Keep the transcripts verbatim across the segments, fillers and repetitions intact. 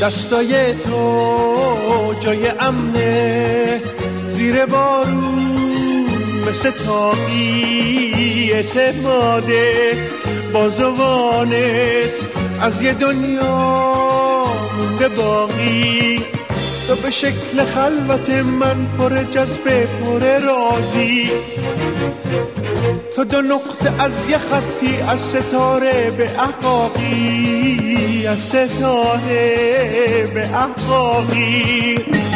دستای تو جای امنه، زیر بارون مثل تاقی اعتماده، بازوانت از یه دنیا مونده باقی. تو به شکل خلوت من پر جذبه پر رازی، تو دو نقطه از یه خطی از ستاره به احقاقی، از ستاره به احقاقی.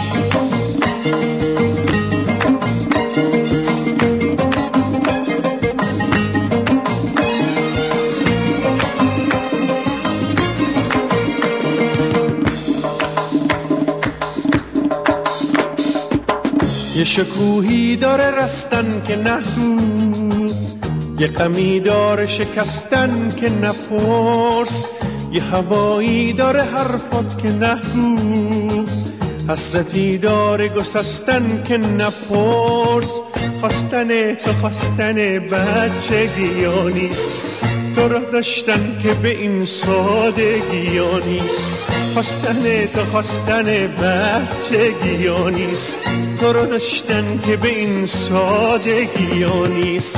یه شکوهی داره رستن که نگو، یه غمی داره شکستن که نپرس، یه هوایی داره حرفات که نگو، حسرتی داره گسستن که نپرس. خواستن تو خواستن بچگی ها نیست، تو را داشتن که به این سادگی ها نیست. خواستن تو خواستن بچگی ها نیست، تو را داشتن که به این سادگی ها نیست.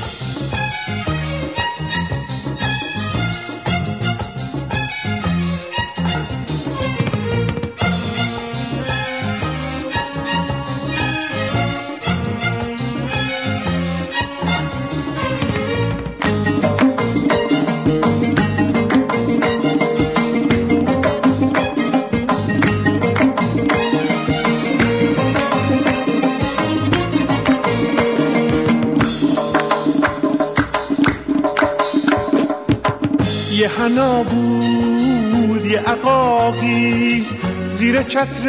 یه حنا بود یه عقاقی زیر چتر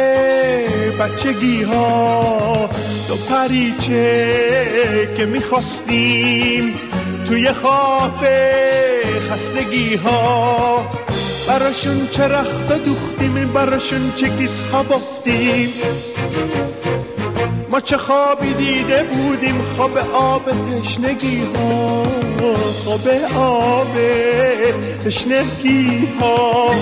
بچگی ها، دو پریچه که میخواستیم توی خواب خستگی ها. براشون چه رخت دوختیم، براشون چه کیس ها بافتیم، ما چه خوابی دیده بودیم، خواب آب تشنگی ها، خواب آب تشنگی ها.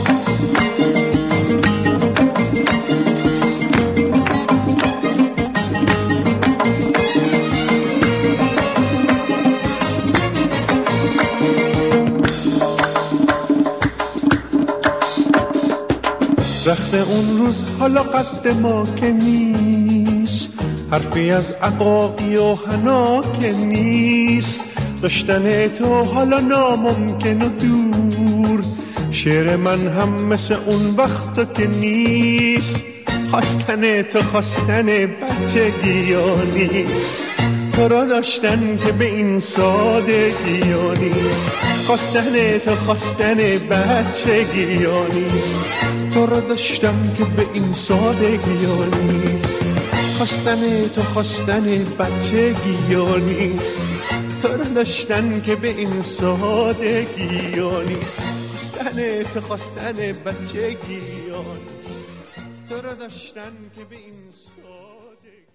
رخت اون روز حالا قد ما که نیست، حرفی از عقاقی و حنا که نیست. داشتن تو حالا ناممکن و دور، شعر من هم مثل اون وقتا که نیست. خواستن تو خواستن بچگی ها نیست، تو را داشتن که به این سادگی ها نیست. خواستن تو خواستن بچگی ها نیست، تو را داشتن که به این سادگی ها نیست. خواستن تو خواستن بچگی ها نیست، تو را داشتن که به این سادگی ها نیست. خواستن تو خواستن بچگی ها نیست، تو را داشتن که به این سادگی